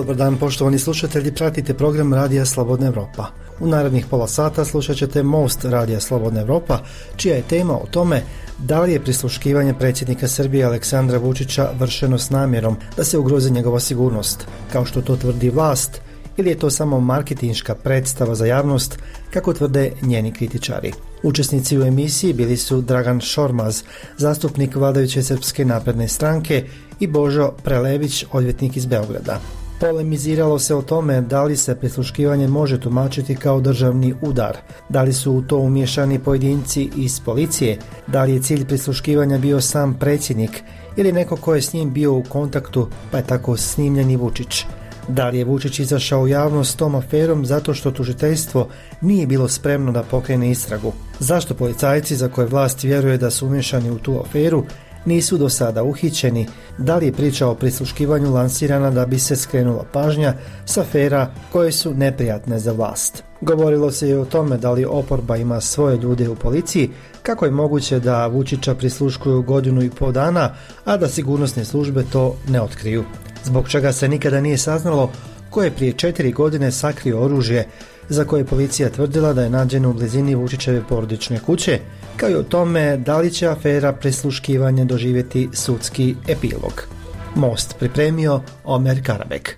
Dobar dan poštovani slušatelji, pratite program Radija Slobodna Evropa. U narednih pola sata slušat ćete Most Radija Slobodna Evropa, čija je tema o tome da li je prisluškivanje predsjednika Srbije Aleksandra Vučića vršeno s namjerom da se ugrozi njegova sigurnost, kao što to tvrdi vlast, ili je to samo marketinška predstava za javnost, kako tvrde njeni kritičari. Učesnici u emisiji bili su Dragan Šormaz, zastupnik vladajuće Srpske napredne stranke, i Božo Prelević, odvjetnik iz Beograda. Polemiziralo se o tome da li se prisluškivanje može tumačiti kao državni udar, da li su u to umiješani pojedinci iz policije, da li je cilj prisluškivanja bio sam predsjednik ili neko ko je s njim bio u kontaktu, pa je tako snimljen i Vučić. Da li je Vučić izašao u javnost s tom aferom zato što tužiteljstvo nije bilo spremno da pokrene istragu? Zašto policajci za koje vlast vjeruje da su umiješani u tu aferu nisu do sada uhićeni? Da li je priča o prisluškivanju lansirana da bi se skrenula pažnja s afera koje su neprijatne za vlast? Govorilo se i o tome da li oporba ima svoje ljude u policiji, kako je moguće da Vučića prisluškuju 1,5 godina, a da sigurnosne službe to ne otkriju. Zbog čega se nikada nije saznalo ko je prije 4 godine sakrio oružje za koje je policija tvrdila da je nađeno u blizini Vučićeve porodične kuće, kao i o tome da li će afera prisluškivanja doživjeti sudski epilog. Most pripremio Omer Karabek.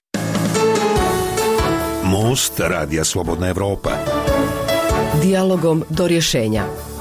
Most Radija Slobodna Evropa. Dijalogom do rješenja.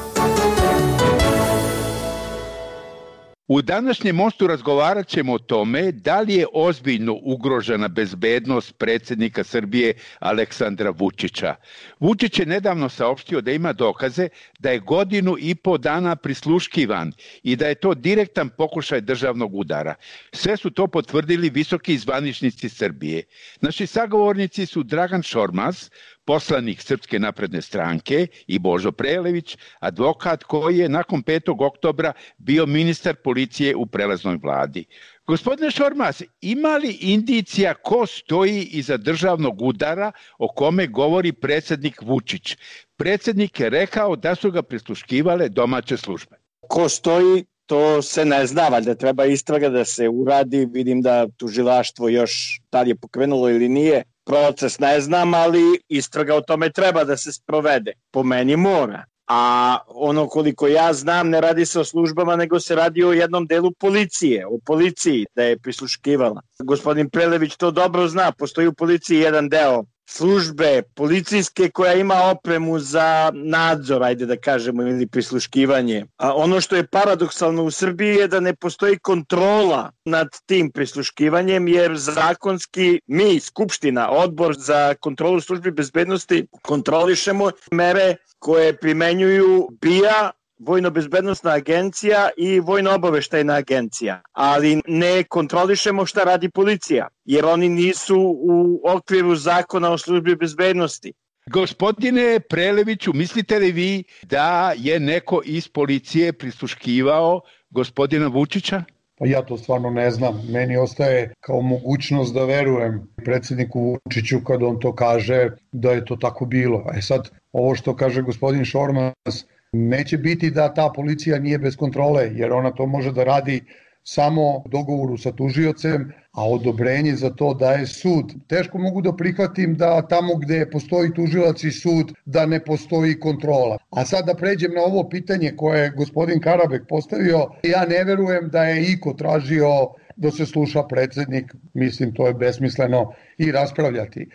U današnjem mostu razgovarat ćemo o tome da li je ozbiljno ugrožena bezbednost predsjednika Srbije Aleksandra Vučića. Vučić je nedavno saopštio da ima dokaze da je 1,5 dana prisluškivan i da je to direktan pokušaj državnog udara. Sve su to potvrdili visoki zvaničnici Srbije. Naši sagovornici su Dragan Šormaz, poslanik Srpske napredne stranke, i Božo Prelević, advokat koji je nakon 5. oktobra bio ministar policije u prelaznoj vladi. Gospodine Šormaz, ima li indicija ko stoji iza državnog udara o kome govori predsjednik Vučić? Predsjednik je rekao da su ga prisluškivale domaće službe. Ko stoji, to se ne zna, valjda treba istraga da se uradi. Vidim da tužilaštvo još da li je pokrenulo ili nije. Proces ne znam, ali istraga o tome treba da se sprovede. Po meni mora. A ono koliko ja znam, ne radi se o službama, nego se radi o jednom delu policije, o policiji da je prisluškivala. Gospodin Prelević to dobro zna, postoji u policiji jedan deo službe policijske koja ima opremu za nadzor, ajde da kažemo, ili prisluškivanje. A ono što je paradoksalno u Srbiji je da ne postoji kontrola nad tim prisluškivanjem, jer zakonski mi, Skupština, Odbor za kontrolu službi bezbednosti, kontrolišemo mere koje primenjuju BIA, Vojno-bezbednosna agencija i Vojno-obaveštajna agencija, ali ne kontrolišemo šta radi policija, jer oni nisu u okviru zakona o službi bezbednosti. Gospodine Preleviću, mislite li vi da je neko iz policije prisluškivao gospodina Vučića? Pa ja to stvarno ne znam. Meni ostaje kao mogućnost da verujem predsjedniku Vučiću kad on to kaže da je to tako bilo. Sad, ovo što kaže gospodin Šormaz, neće biti da ta policija nije bez kontrole, jer ona to može da radi samo u dogovoru sa tužiocem, a odobrenje za to daje sud. Teško mogu da prihvatim da tamo gde postoji tužilac i sud da ne postoji kontrola. A sad da pređem na ovo pitanje koje je gospodin Karabek postavio, ja ne verujem da je iko tražio da se sluša predsjednik, mislim to je besmisleno i raspravljati.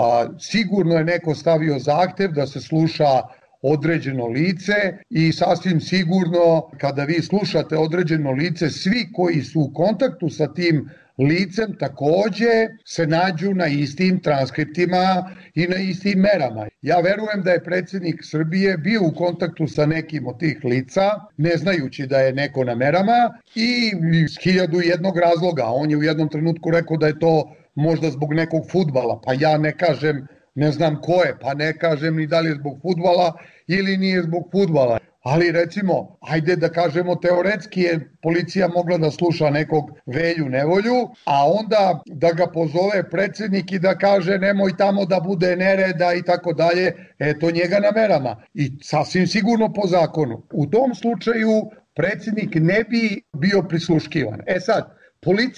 Sigurno je neko stavio zahtev da se sluša određeno lice i sasvim sigurno kada vi slušate određeno lice, svi koji su u kontaktu sa tim licem takođe se nađu na istim transkriptima i na istim merama. Ja verujem da je predsjednik Srbije bio u kontaktu sa nekim od tih lica, ne znajući da je neko na merama i iz 1001 razloga. On je u jednom trenutku rekao da je to možda zbog nekog fudbala, pa ja ne kažem, ne znam ko je, pa ne kažem ni da li je zbog fudbala ili nije zbog fudbala. Ali recimo, ajde da kažemo teoretski je policija mogla da sluša nekog Velju Nevolju, a onda da ga pozove predsjednik i da kaže nemoj tamo da bude nereda i tako dalje, eto njega na merama. I sasvim sigurno po zakonu. U tom slučaju predsjednik ne bi bio prisluškivan. Sad, policija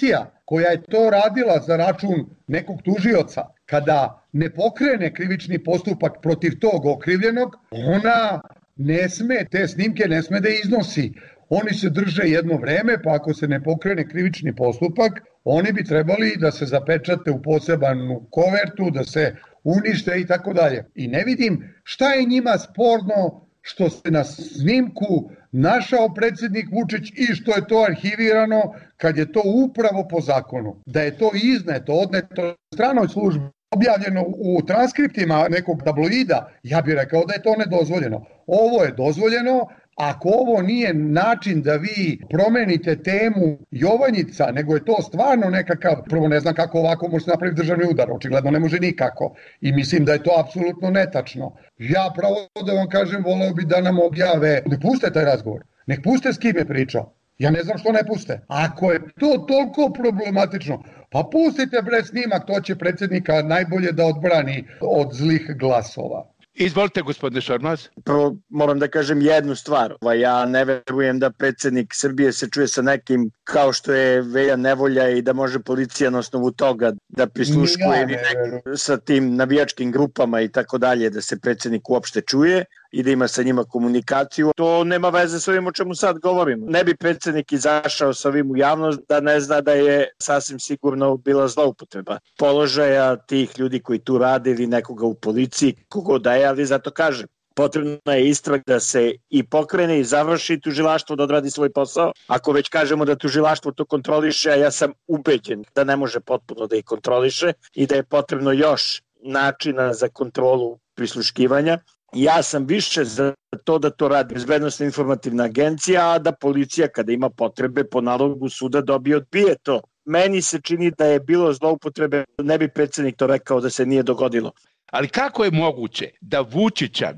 koja je to radila za račun nekog tužioca, kada ne pokrene krivični postupak protiv tog okrivljenog, ona ne sme, te snimke ne sme da iznosi. Oni se drže jedno vreme, pa ako se ne pokrene krivični postupak, oni bi trebali da se zapečate u posebnu kovertu, da se unište i tako dalje. I ne vidim šta je njima sporno što se na snimku našao predsjednik Vučić i što je to arhivirano kad je to upravo po zakonu. Da je to izneto, odneto stranoj službi, objavljeno u transkriptima nekog tabloida, ja bih rekao da je to nedozvoljeno. Ovo je dozvoljeno. Ako ovo nije način da vi promenite temu Jovanjica, nego je to stvarno nekakav, prvo ne znam kako ovako može se napraviti državni udar, očigledno ne može nikako i mislim da je to apsolutno netačno. Ja pravo da vam kažem, voleo bi da nam objave, ne puste taj razgovor, nek puste s kim je pričao. Ja ne znam što ne puste. Ako je to toliko problematično, pa pustite bre snimak, to će predsjednika najbolje da odbrani od zlih glasova. Izvolite, gospodine Šormaz. Prvo moram da kažem jednu stvar. Ja ne verujem da predsjednik Srbije se čuje sa nekim kao što je Velja Nevolja i da može policija na osnovu toga da prisluškuje sa tim navijačkim grupama i tako dalje, da se predsjednik uopšte čuje i da ima sa njima komunikaciju. To nema veze s ovim o čemu sad govorimo. Ne bi predsjednik izašao sa ovim u javnost da ne zna da je sasvim sigurno bila zloupotreba položaja tih ljudi koji tu rade ili nekoga u policiji, kogo da je, ali zato kažem. Potrebna je istraga da se i pokrene i završi tužilaštvo da odradi svoj posao. Ako već kažemo da tužilaštvo to kontroliše, a ja sam ubeđen da ne može potpuno da ih kontroliše i da je potrebno još načina za kontrolu prisluškivanja. Ja sam više za to da to radi Bezbednosna informativna agencija, a da policija kada ima potrebe po nalogu suda dobije odbije to. Meni se čini da je bilo zloupotrebe, ne bi predsjednik to rekao da se nije dogodilo. Ali kako je moguće da Vučića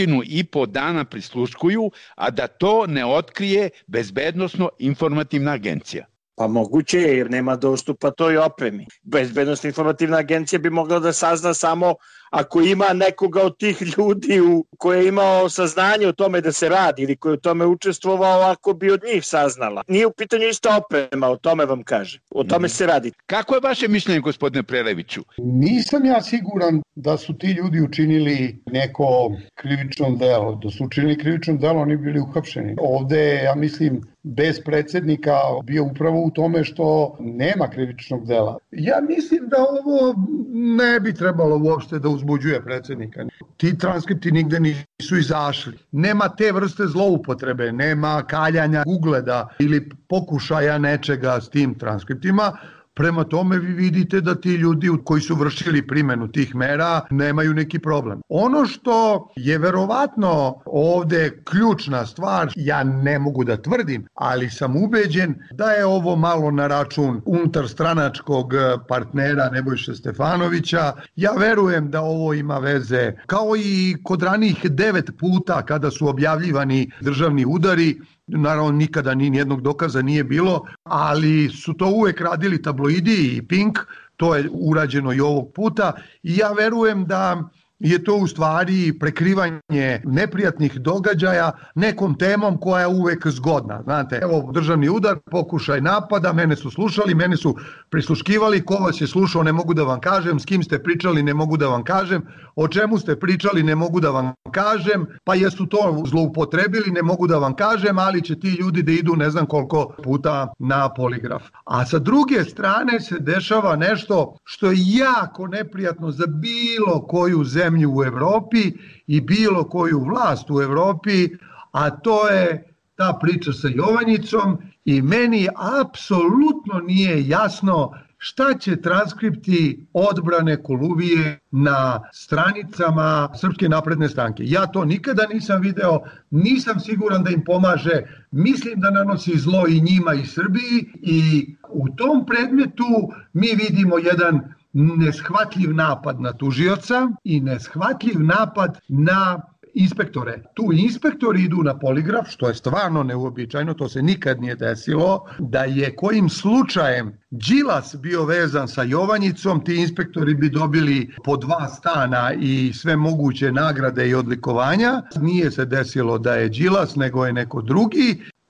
1,5 dana prisluškuju, a da to ne otkrije Bezbednosno informativna agencija? Pa moguće je jer nema dostupa toj opremi. Bezbednosna informativna agencija bi mogla da sazna samo ako ima nekoga od tih ljudi koji je imao saznanje o tome da se radi ili koji je u tome učestvovao, ako bi od njih saznala. Nije u pitanju ista oprema, o tome vam kažem. O tome se radi. Kako je vaše mišljenje, gospodine Preleviću? Nisam ja siguran da su ti ljudi učinili neko krivično delo. Da su učinili krivično delo, oni bili uhapšeni. Ovde, ja mislim, bez predsjednika bio upravo u tome što nema krivičnog dela. Ja mislim da ovo ne bi trebalo uopšte da uzbuđuje predsjednika. Ti transkripti nigde nisu izašli. Nema te vrste zloupotrebe, nema kaljanja ugleda ili pokušaja nečega s tim transkriptima. Prema tome vi vidite da ti ljudi koji su vršili primjenu tih mera nemaju neki problem. Ono što je verovatno ovde ključna stvar, ja ne mogu da tvrdim, ali sam ubeđen da je ovo malo na račun unutarstranačkog partnera Nebojše Stefanovića. Ja verujem da ovo ima veze, kao i kod ranijih 9 puta kada su objavljivani državni udari. Naravno, nikada nijednog dokaza nije bilo, ali su to uvek radili tabloidi i Pink, to je urađeno i ovog puta i ja verujem da je to u stvari prekrivanje neprijatnih događaja nekom temom koja je uvek zgodna. Znate, evo državni udar, pokušaj napada, mene su slušali, mene su prisluškivali, ko vas je slušao ne mogu da vam kažem, s kim ste pričali ne mogu da vam kažem, o čemu ste pričali ne mogu da vam kažem, pa jesu to zloupotrebili ne mogu da vam kažem, ali će ti ljudi da idu ne znam koliko puta na poligraf. A sa druge strane se dešava nešto što je jako neprijatno za bilo koju zemlju u Evropi i bilo koju vlast u Evropi, a to je ta priča sa Jovanjicom i meni apsolutno nije jasno šta će transkripti odbrane Koluvije na stranicama Srpske napredne stranke. Ja to nikada nisam video, nisam siguran da im pomaže, mislim da nanosi zlo i njima i Srbiji i u tom predmetu mi vidimo jedan neshvatljiv napad na tužioca i neshvatljiv napad na inspektore. Tu inspektori idu na poligraf, što je stvarno neuobičajeno, to se nikad nije desilo, da je kojim slučajem Đilas bio vezan sa Jovanjicom, ti inspektori bi dobili po 2 stana i sve moguće nagrade i odlikovanja. Nije se desilo da je Đilas, nego je neko drugi.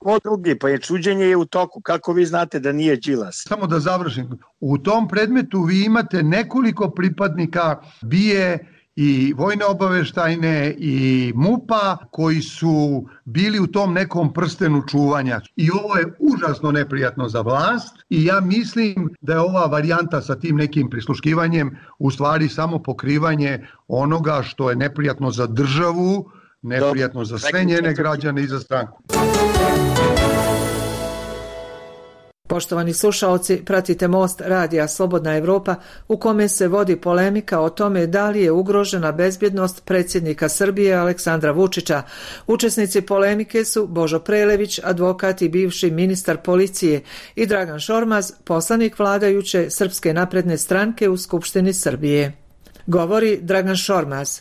Ko drugi? Pa je suđenje je u toku. Kako vi znate da nije Đilas? Samo da završim. U tom predmetu vi imate nekoliko pripadnika BIA i vojne obaveštajne i MUP-a koji su bili u tom nekom prstenu čuvanja. I ovo je užasno neprijatno za vlast i ja mislim da je ova varijanta sa tim nekim prisluškivanjem u stvari samo pokrivanje onoga što je neprijatno za državu, neprijatno za sve njene građane i za stranku. Poštovani slušaoci, pratite Most radija Slobodna Evropa u kome se vodi polemika o tome da li je ugrožena bezbjednost predsjednika Srbije Aleksandra Vučića. Učesnici polemike su Božo Prelević, advokat i bivši ministar policije, i Dragan Šormaz, poslanik vladajuće Srpske napredne stranke u Skupštini Srbije. Govori Dragan Šormaz.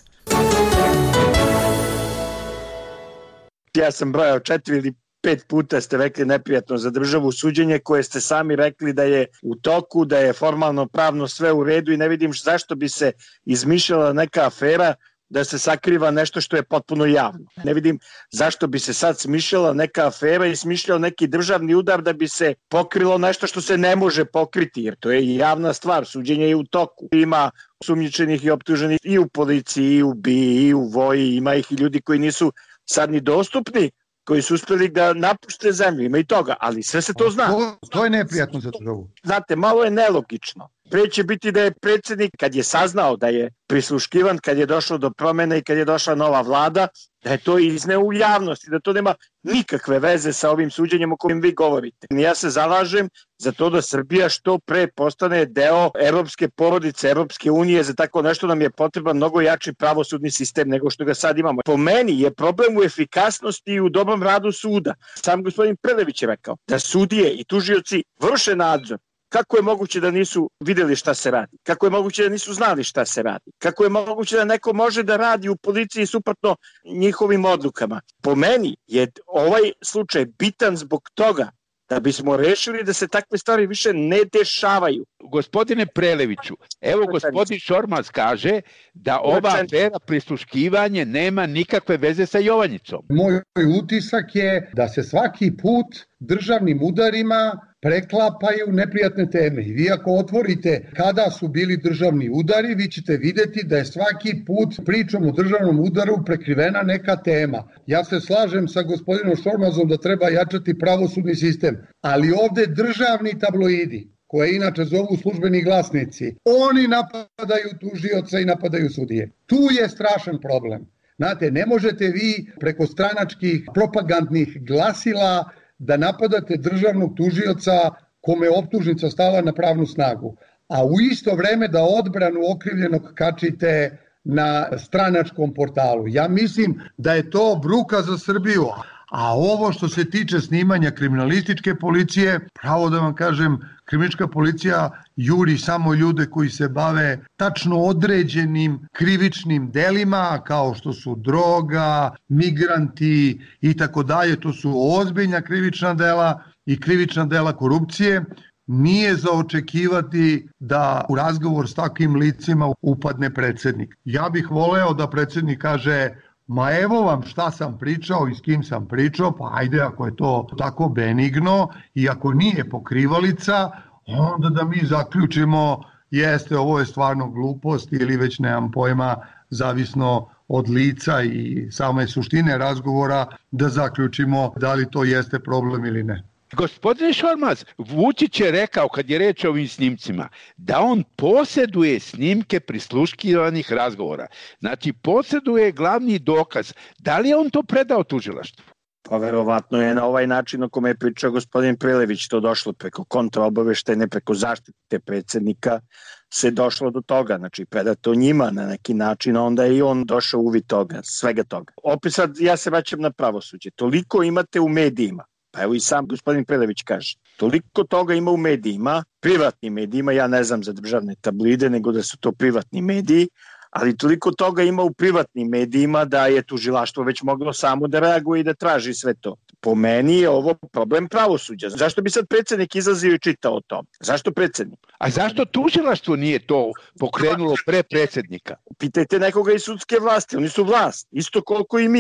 Ja sam brojao 4 ili 5 puta ste rekli neprijatno za državu suđenje koje ste sami rekli da je u toku, da je formalno pravno sve u redu i ne vidim zašto bi se izmišljala neka afera da se sakriva nešto što je potpuno javno. Ne vidim zašto bi se sad smišljala neka afera i smišljao neki državni udar da bi se pokrilo nešto što se ne može pokriti, jer to je javna stvar, suđenje je u toku. Ima sumnjičenih i optuženih i u policiji, i u BIA, i u voji, ima ih i ljudi koji nisu sad ni dostupni, koji su uspeli da napušte zemlju, ima i toga, ali sve se to zna. To je neprijatno za državu. Znate, malo je nelogično. Pre će biti da je predsjednik, kad je saznao da je prisluškivan, kad je došlo do promjene i kad je došla nova vlada, da je to izneo u javnosti, da to nema nikakve veze sa ovim suđenjem o kojem vi govorite. Ja se zalažem za to da Srbija što pre postane deo evropske porodice, Evropske unije, za tako nešto nam je potreban mnogo jači pravosudni sistem nego što ga sad imamo. Po meni je problem u efikasnosti i u dobrom radu suda. Sam gospodin Prelević je rekao da sudije i tužioci vrše nadzor. Kako je moguće da nisu vidjeli šta se radi? Kako je moguće da nisu znali šta se radi? Kako je moguće da neko može da radi u policiji suprotno njihovim odlukama? Po meni je ovaj slučaj bitan zbog toga da bismo rešili da se takve stvari više ne dešavaju. Gospodine Preleviću, evo gospodin Šormaz kaže da ova afera prisluškivanje nema nikakve veze sa Jovanjicom. Moj utisak je da se svaki put državnim udarima preklapaju neprijatne teme. I vi ako otvorite kada su bili državni udari, vi ćete vidjeti da je svaki put pričom o državnom udaru prekrivena neka tema. Ja se slažem sa gospodinom Šormazom da treba jačati pravosudni sistem, ali ovde državni tabloidi, koje inače zovu službeni glasnici, oni napadaju tužioca i napadaju sudije. Tu je strašan problem. Znate, ne možete vi preko stranačkih propagandnih glasila da napadate državnog tužioca kome je optužnica stala na pravnu snagu, a u isto vreme da odbranu okrivljenog kačite na stranačkom portalu. Ja mislim da je to bruka za Srbiju. A ovo što se tiče snimanja kriminalističke policije, pravo da vam kažem, kriminalistička policija juri samo ljude koji se bave tačno određenim krivičnim delima, kao što su droga, migranti i tako dalje. To su ozbiljna krivična dela i krivična dela korupcije. Nije za očekivati da u razgovor s takvim licima upadne predsjednik. Ja bih voleo da predsjednik kaže: ma evo vam šta sam pričao i s kim sam pričao, pa ajde ako je to tako benigno i ako nije pokrivalica, onda da mi zaključimo jeste ovo je stvarno glupost ili već nemam pojma, zavisno od lica i same suštine razgovora, da zaključimo da li to jeste problem ili ne. Gospodine Šormaz, Vučić je rekao kad je reč o ovim snimcima da on posjeduje snimke prisluškivanih razgovora. Znači posjeduje glavni dokaz. Da li je on to predao tužilaštvu? Pa verovatno je na ovaj način o kome je pričao gospodin Prelević to došlo preko kontraobaveštajne, preko zaštite predsjednika se došlo do toga, znači predato njima na neki način, onda je i on došao uvid toga, svega toga. Opet sad ja se vraćam na pravosuđe. Toliko imate u medijima. Pa evo i sam gospodin Prelević kaže, toliko toga ima u medijima, privatnim medijima, ja ne znam za državne tabloide, nego da su to privatni mediji, ali toliko toga ima u privatnim medijima da je tužilaštvo već moglo samo da reaguje i da traži sve to. Po meni je ovo problem pravosuđa. Zašto bi sad predsjednik izlazio i čitao o tom? Zašto predsjednik? A zašto tužilaštvo nije to pokrenulo pre predsjednika? Pitajte nekoga iz sudske vlasti, oni su vlast, isto koliko i mi.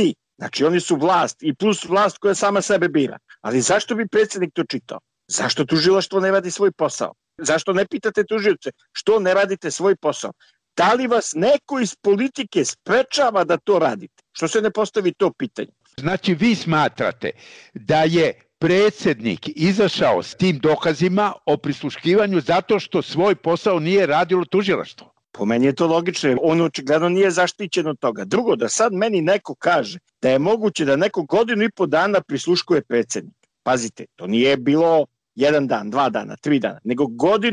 Znači oni su vlast i plus vlast koja sama sebe bira. Ali zašto bi predsjednik to čitao? Zašto tužilaštvo ne radi svoj posao? Zašto ne pitate tužioce što ne radite svoj posao? Da li vas neko iz politike sprečava da to radite? Što se ne postavi to pitanje? Znači vi smatrate da je predsjednik izašao s tim dokazima o prisluškivanju zato što svoj posao nije radilo tužilaštvo? Po meni je to logično, on očigledno nije zaštićen od toga. Drugo, da sad meni neko kaže da je moguće da neko 1.5 dana prisluškuje predsjednika. Pazite, to nije bilo 1 dan, 2 dana, 3 dana, nego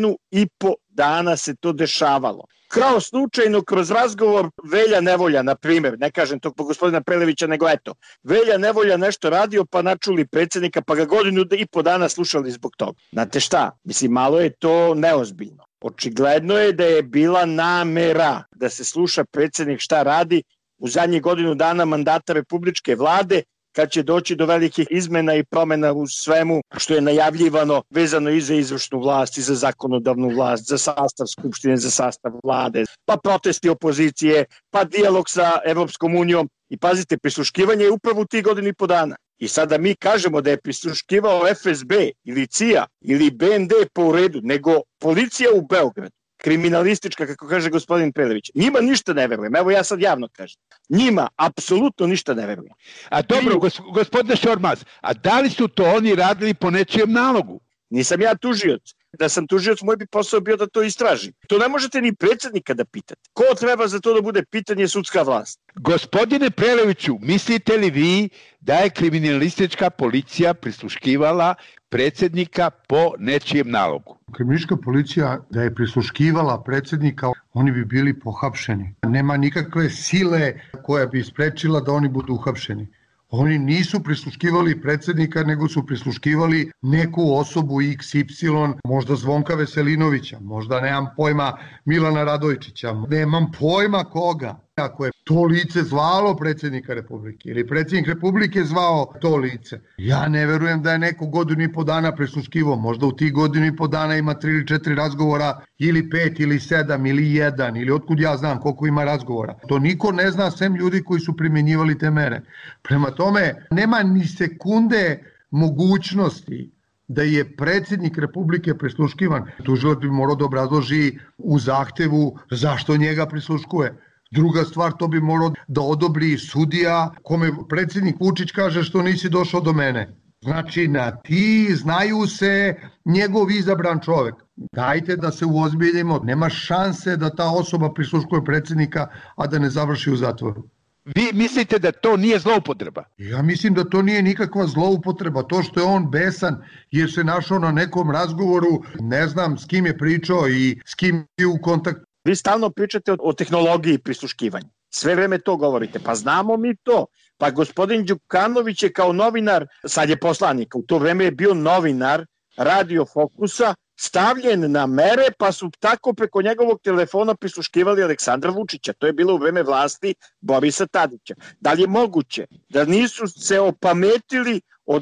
1.5 dana se to dešavalo. Kao slučajno kroz razgovor Velja Nevolja, na primjer, ne kažem to po gospodina Prelevića, nego eto, Velja Nevolja nešto radio pa načuli predsjednika pa ga 1.5 dana slušali zbog toga. Znate šta, mislim, malo je to neozbiljno. Očigledno je da je bila namera da se sluša predsjednik šta radi u zadnjih 1 dana mandata republičke vlade, kad će doći do velikih izmena i promjena u svemu što je najavljivano vezano i za izvršnu vlast, i za zakonodavnu vlast, za sastav skupštine, za sastav vlade, pa protesti opozicije, pa dijalog sa Evropskom unijom. I pazite, prisluškivanje je upravo u tih 1.5 dana. I sada mi kažemo da je prisluškivao FSB ili CIA ili BND po uredu, nego policija u Beogradu, kriminalistička, kako kaže gospodin Prelević. Njima ništa ne verujem. Evo ja sad javno kažem. Njima apsolutno ništa ne verujem. A dobro, gospodine Šormaz, a da li su to oni radili po nečijem nalogu? Nisam ja tužioc. Da sam tužioc, moj bi posao bio da to istraži. To ne možete ni predsjednika da pitate. Ko treba za to da bude pitanje sudska vlast? Gospodine Preleviću, mislite li vi da je kriminalistička policija prisluškivala predsjednika po nečijem nalogu? Kriminalistička policija da je prisluškivala predsjednika, oni bi bili pohapšeni. Nema nikakve sile koja bi sprečila da oni budu uhapšeni. Oni nisu prisluškivali predsjednika, nego su prisluškivali neku osobu XY, možda Zvonka Veselinovića, možda nemam pojma Milana Radojičića, nemam pojma koga. Ako je to lice zvalo predsjednika Republike ili predsjednik Republike zvao to lice, ja ne verujem da je neko 1.5 dana prisluškivao. Možda u tih 1.5 dana ima 3 ili 4 razgovora, ili 5 ili 7 ili 1, ili otkud ja znam koliko ima razgovora. To niko ne zna sem ljudi koji su primjenjivali te mere. Prema tome, nema ni sekunde mogućnosti da je predsjednik Republike prisluškivan. Tužilac bi morao da obrazloži u zahtevu zašto njega prisluškuje. Druga stvar, to bi morao da odobri sudija kome predsjednik Vučić kaže što nisi došao do mene. Znači, na ti znaju se njegov izabran čovjek. Dajte da se uozbiljimo. Nema šanse da ta osoba prisluškuje predsjednika, a da ne završi u zatvoru. Vi mislite da to nije zloupotreba? Ja mislim da to nije nikakva zloupotreba. To što je on besan jer se našao na nekom razgovoru, ne znam s kim je pričao i s kim je u kontaktu. Vi stalno pričate o tehnologiji prisluškivanja. Sve vreme to govorite. Pa znamo mi to. Pa gospodin Đukanović je kao novinar, sad je poslanik, u to vreme je bio novinar Radio Fokusa, stavljen na mere, pa su tako preko njegovog telefona prisluškivali Aleksandra Vučića. To je bilo u vreme vlasti Borisa Tadića. Da li je moguće da nisu se opametili od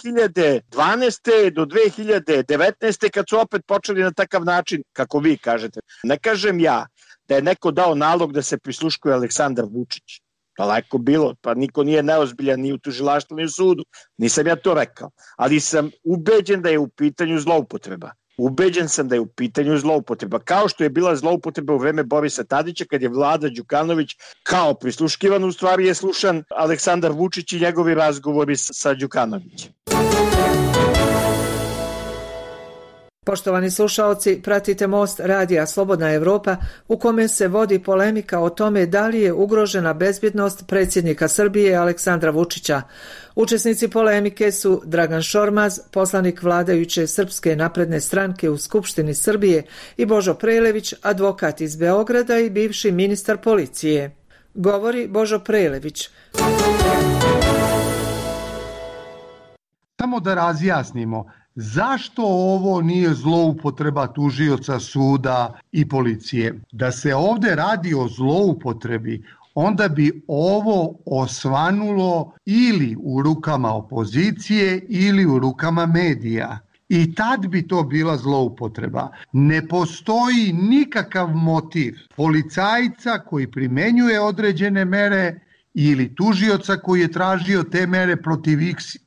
2012. do 2019. kad su opet počeli na takav način, kako vi kažete? Ne kažem ja da je neko dao nalog da se prisluškuje Aleksandar Vučić. Daleko bilo, pa niko nije neozbiljan ni u tužilaštvu ni u sudu. Nisam ja to rekao, ali sam ubeđen da je u pitanju zloupotreba. Ubeđen sam da je u pitanju zloupotreba, kao što je bila zloupotreba u vreme Borisa Tadića kad je Vlada Đukanović kao prisluškivan, u stvari je slušan Aleksandar Vučić i njegovi razgovori sa Đukanovićem. Poštovani slušaoci, pratite Most radija Slobodna Evropa u kome se vodi polemika o tome da li je ugrožena bezbjednost predsjednika Srbije Aleksandra Vučića. Učesnici polemike su Dragan Šormaz, poslanik vladajuće Srpske napredne stranke u Skupštini Srbije, i Božo Prelević, advokat iz Beograda i bivši ministar policije. Govori Božo Prelević. Samo da razjasnimo, zašto ovo nije zloupotreba tužioca, suda i policije? Da se ovde radi o zloupotrebi, onda bi ovo osvanulo ili u rukama opozicije ili u rukama medija. I tad bi to bila zloupotreba. Ne postoji nikakav motiv policajca koji primenjuje određene mere ili tužioca koji je tražio te mere protiv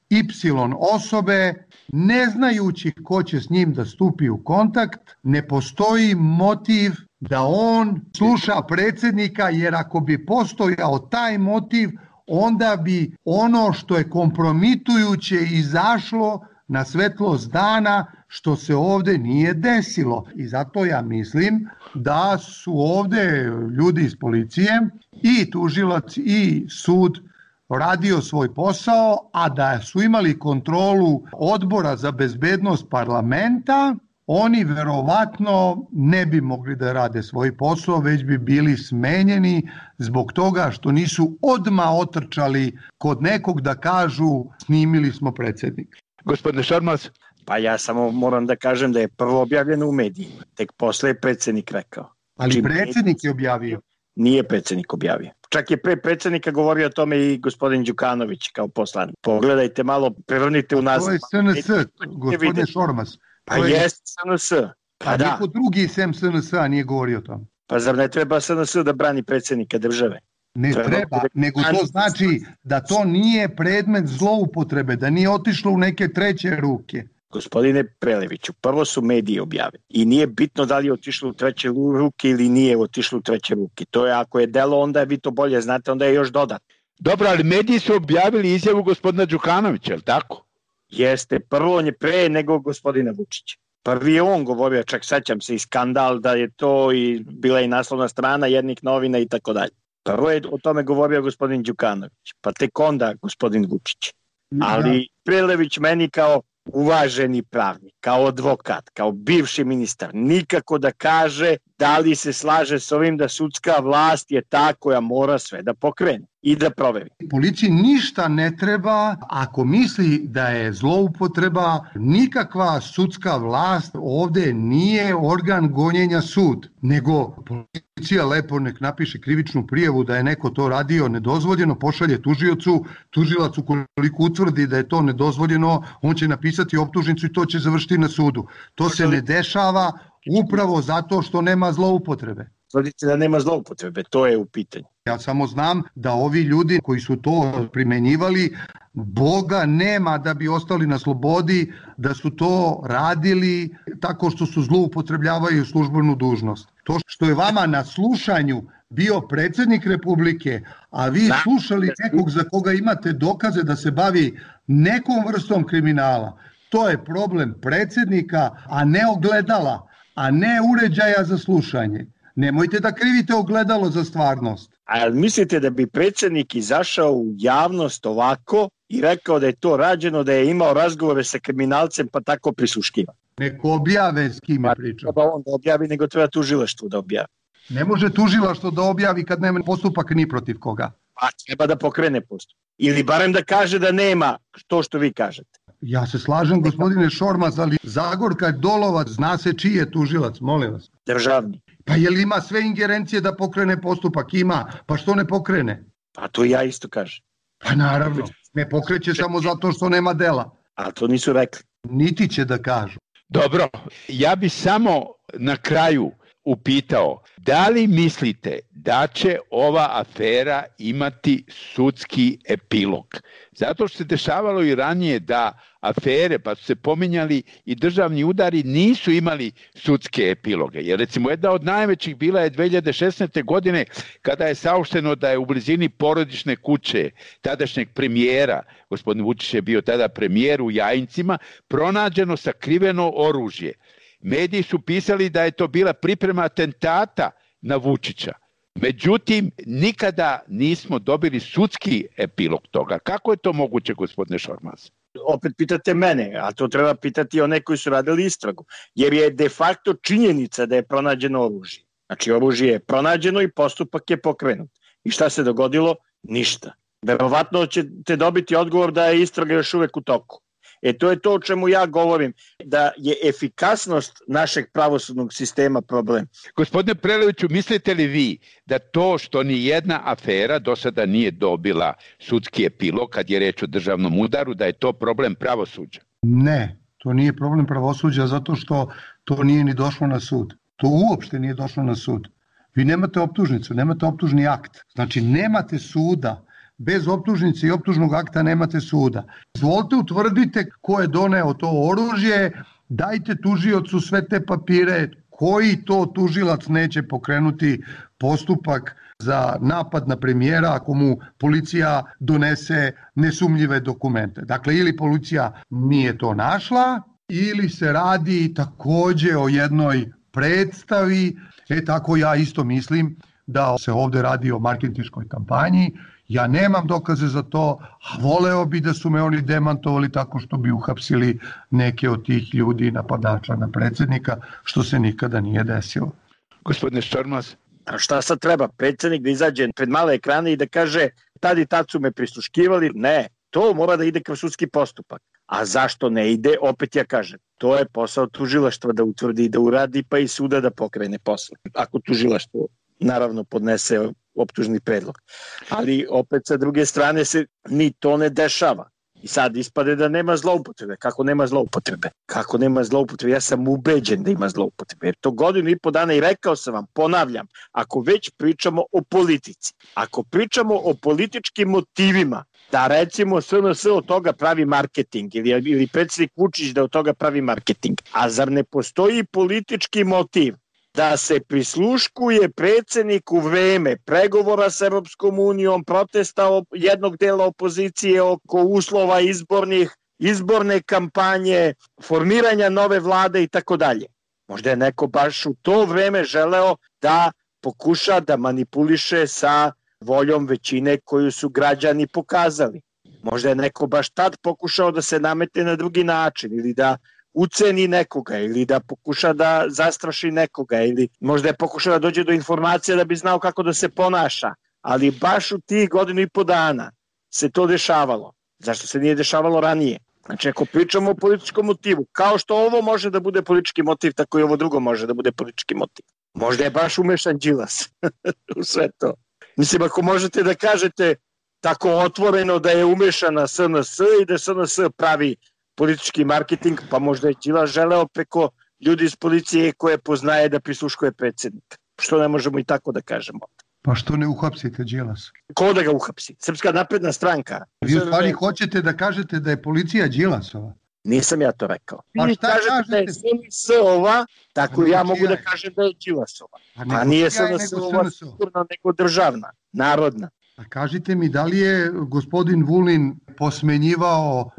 XY osobe, ne znajući ko će s njim da stupi u kontakt, ne postoji motiv da on sluša predsjednika, jer ako bi postojao taj motiv, onda bi ono što je kompromitujuće izašlo na svetlost dana, što se ovde nije desilo. I zato ja mislim da su ovde ljudi iz policije i tužilac i sud radio svoj posao, a da su imali kontrolu Odbora za bezbednost parlamenta, oni verovatno ne bi mogli da rade svoj posao, već bi bili smenjeni zbog toga što nisu odmah otrčali kod nekog da kažu snimili smo predsjednika. Gospodine Šormaz? Pa ja samo moram da kažem da je prvo objavljeno u medijima, tek posle je predsjednik rekao. Ali predsjednik je objavio. Nije predsjednik objavio. Čak je pre predsjednika govorio o tome i gospodin Đukanović kao poslanik. Pogledajte malo, prevrnite u nas. To je SNS, gospodine Šormaz. Pa jeste SNS. Pa da. Niko drugi sem SNS-a nije govorio o tome. Pa zar ne treba SNS da brani predsjednika države? Ne treba, nego to znači da to nije predmet zloupotrebe, da nije otišlo u neke treće ruke. Gospodine Preleviću, prvo su mediji objavili i nije bitno da li je otišlo u treće ruke ili nije otišlo u treće ruke. To je, ako je delo, onda vi to bolje znate, onda je još dodat. Dobro, ali mediji su objavili izjavu gospodina Đukanovića, je li tako? Jeste, prvo on je pre nego gospodina Vučića. Prvi je on govorio, čak sećam se i skandal da je to i bila i naslovna strana jednih novina i tako dalje. Prvo je o tome govorio gospodin Đukanović, pa tek onda gospodin Vučić. Ali Prelević meni kao uvaženi pravnik, kao advokat, kao bivši ministar, nikako da kaže da li se slaže s ovim da sudska vlast je ta koja mora sve da pokrene i da proveri. Policiji ništa ne treba ako misli da je zloupotreba, nikakva sudska vlast ovde nije organ gonjenja sud, nego policija lepo nek napiše krivičnu prijavu da je neko to radio nedozvoljeno, pošalje tužiocu, tužilac ukoliko utvrdi da je to nedozvoljeno, on će napisati optužnicu i to će završiti na sudu. To se ne dešava upravo zato što nema zloupotrebe. Tvrdite da nema zloupotrebe, to je u pitanju. Ja samo znam da ovi ljudi koji su to primenjivali, Boga nema da bi ostali na slobodi, da su to radili tako što su zloupotrebljavaju službenu dužnost. To što je vama na slušanju bio predsjednik Republike, a vi slušali nekog za koga imate dokaze da se bavi nekom vrstom kriminala, to je problem predsjednika, a ne ogledala, a ne uređaja za slušanje. Nemojte da krivite ogledalo za stvarnost. A mislite da bi predsjednik izašao u javnost ovako i rekao da je to rađeno, da je imao razgovore sa kriminalcem pa tako prisluškiva? Neko objave s kime priča. Pa on da objavi, nego treba tužilaštvo da objavi. Ne može tužilaštvo da objavi kad nema postupak ni protiv koga. Pa treba da pokrene postupak. Ili barem da kaže da nema to što vi kažete. Ja se slažem, gospodine Šormaz, ali Zagorka Dolovac, zna se čiji je tužilac, molim vas. Državni. Pa je li ima sve ingerencije da pokrene postupak? Ima, pa što ne pokrene? Pa to ja isto kažem. Pa naravno, ne pokreće samo zato što nema dela. A to nisu rekli. Niti će da kažu. Dobro, ja bi samo na kraju upitao, da li mislite da će ova afera imati sudski epilog? Zato što se dešavalo i ranije da afere, pa su se pominjali i državni udari, nisu imali sudske epiloge. Jer recimo jedna od najvećih bila je 2016. godine kada je saopšteno da je u blizini porodične kuće tadašnjeg premijera, gospodin Vučić je bio tada premijer u Jajincima, pronađeno sakriveno oružje. Mediji su pisali da je to bila priprema atentata na Vučića. Međutim, nikada nismo dobili sudski epilog toga. Kako je to moguće, gospodine Šormaz? Opet pitate mene, a to treba pitati one koji su radili istragu. Jer je de facto činjenica da je pronađeno oružje. Znači, oružje je pronađeno i postupak je pokrenut. I šta se dogodilo? Ništa. Verovatno ćete dobiti odgovor da je istraga još uvek u toku. To je to o čemu ja govorim, da je efikasnost našeg pravosudnog sistema problem. Gospodine Preleviću, mislite li vi da to što ni jedna afera do sada nije dobila sudski epilog kad je reč o državnom udaru, da je to problem pravosuđa? Ne, to nije problem pravosuđa zato što to nije ni došlo na sud. To uopšte nije došlo na sud. Vi nemate optužnicu, nemate optužni akt. Znači nemate suda. bez optužnice i optužnog akta nemate suda. Izvolite, utvrdite ko je doneo to oružje, dajte tužiocu sve te papire, koji to tužilac neće pokrenuti postupak za napad na premijera ako mu policija donese nesumnjive dokumente. Dakle, ili policija nije to našla, ili se radi takođe o jednoj predstavi. Tako ja isto mislim da se ovde radi o marketinškoj kampanji. Ja nemam dokaze za to, a voleo bi da su me oni demantovali tako što bi uhapsili neke od tih ljudi, napadača na predsjednika, što se nikada nije desilo. Gospodine Šormaz. A šta sad treba? Predsjednik da izađe pred male ekrane i da kaže tad i tad su me prisluškivali? Ne, to mora da ide kroz sudski postupak. A zašto ne ide? Opet ja kažem, to je posao tužilaštva da utvrdi i da uradi, pa i suda da pokrene posao. Ako tužilaštvo naravno podnese optužni predlog. Ali opet sa druge strane se ni to ne dešava. I sad ispade da nema zloupotrebe. Kako nema zloupotrebe? Kako nema zloupotrebe? Ja sam ubeđen da ima zloupotrebe. Jer to 1.5 dana i rekao sam vam, ponavljam, ako već pričamo o politici, ako pričamo o političkim motivima, da recimo SNS od toga pravi marketing ili predsjednik Vučić da od toga pravi marketing, a zar ne postoji politički motiv da se prisluškuje predsjednik u vreme pregovora sa Europskom unijom, protesta jednog dela opozicije oko uslova izborne kampanje, formiranja nove vlade i tako dalje. Možda je neko baš u to vreme želeo da pokuša da manipuliše sa voljom većine koju su građani pokazali. Možda je neko baš tad pokušao da se nametne na drugi način ili da uceni nekoga ili da pokuša da zastraši nekoga ili možda je pokušao da dođe do informacija da bi znao kako da se ponaša. Ali baš u tih 1.5 dana se to dešavalo. Zašto se nije dešavalo ranije? Znači, ako pričamo o političkom motivu, kao što ovo može da bude politički motiv, tako i ovo drugo može da bude politički motiv. Možda je baš umešan Đilas u sve to. Mislim, ako možete da kažete tako otvoreno da je umešana SNS i da SNS pravi politički marketing, pa možda je Đilas želeo preko ljudi iz policije koje poznaje da prisluškuje predsjednika. Što ne možemo i tako da kažemo? Pa što ne uhapsite Đilasa? Ko da ga uhapsi? Srpska napredna stranka. Vi u stvari hoćete da kažete da je policija Đilasova? Nisam ja to rekao. Pa vi kažete da je SNS ova, tako ja mogu da kažem da je Đilasova. A nije SNS ova sigurno nego državna, narodna. A kažite mi, da li je gospodin Vulin posmenjivao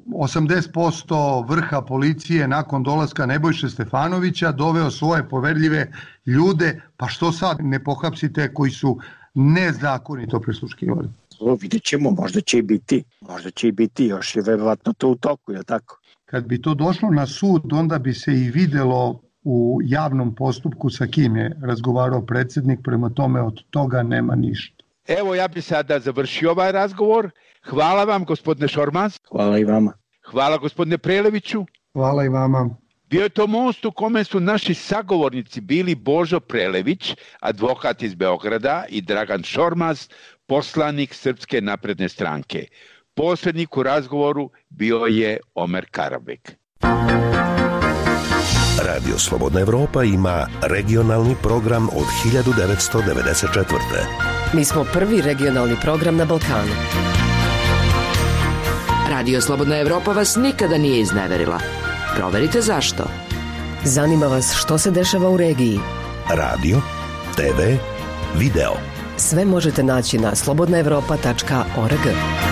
80% vrha policije nakon dolaska Nebojše Stefanovića, doveo svoje poverljive ljude, pa što sad ne pohapsite koji su nezakonito prisluškivali? Vidjet ćemo, možda će i biti, još je verovatno to u toku, je tako? Kad bi to došlo na sud, onda bi se i videlo u javnom postupku sa kim je razgovarao predsjednik, prema tome od toga nema ništa. Evo, ja bi sada završio ovaj razgovor. Hvala vam, gospodine Šormaz. Hvala i vama. Hvala, gospodine Preleviću. Hvala i vama. Bio je to most u kome su naši sagovornici bili Božo Prelević, advokat iz Beograda, i Dragan Šormaz, poslanik Srpske napredne stranke. Posrednik u razgovoru bio je Omer Karabek. Radio Slobodna Evropa ima regionalni program od 1994. Mi smo prvi regionalni program na Balkanu. Radio Slobodna Evropa vas nikada nije izneverila. Proverite zašto. Zanima vas što se dešava u regiji. Radio, TV, video. Sve možete naći na slobodnaevropa.org.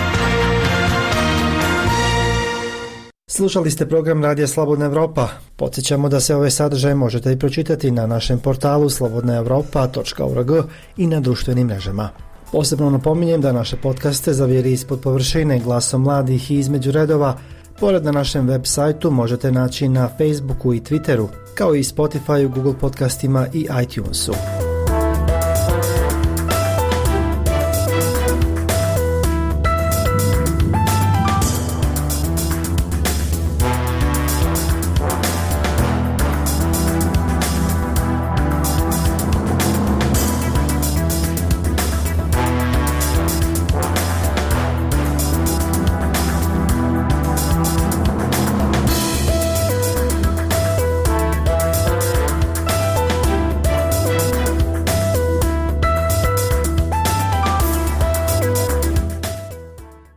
Slušali ste program Radija Slobodna Evropa. Podsjećamo da se ove sadržaje možete i pročitati na našem portalu slobodnaevropa.org i na društvenim mrežama. Posebno napominjem da naše podcaste Zavjeri ispod površine, Glasom mladih i Između redova, pored na našem web sajtu možete naći na Facebooku i Twitteru, kao i Spotifyu, Google podcastima i iTunesu.